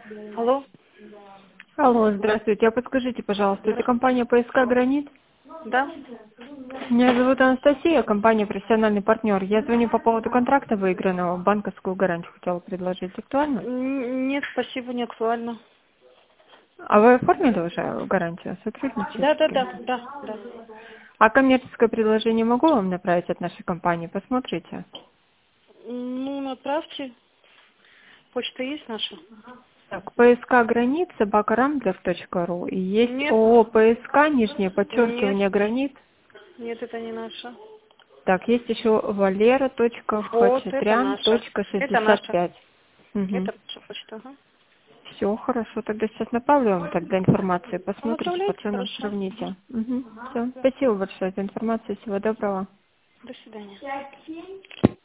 Алло? Алло, здравствуйте. А подскажите, пожалуйста, это компания ПСК «Гранит»? Да? Меня зовут Анастасия, компания «Профессиональный партнер». Я звоню по поводу контракта выигранного. Банковскую гарантию хотела предложить. Актуально? Нет, спасибо, не актуально. А вы оформили уже гарантию? Да, да, Сотрудничаете? да, да, да. А коммерческое предложение могу вам направить от нашей компании? Посмотрите. Ну, направьте. Почта есть наша? Так, ПСК «Гранит», собака.рамблер.ру. И есть Нет, ООО «ПСК», нижнее нет, подчеркивание «Гранит». нет, это не наша. Так, есть еще Вот, это наша. Это наша. valera.хачатрян.65. Угу. Это наша почта. Ага. Все, хорошо. Тогда сейчас направлю вам тогда информацию. Ну, Посмотрите, по направляйте, ценам хорошо. сравните. Угу. Все. Спасибо большое за информацию. Всего доброго. До свидания.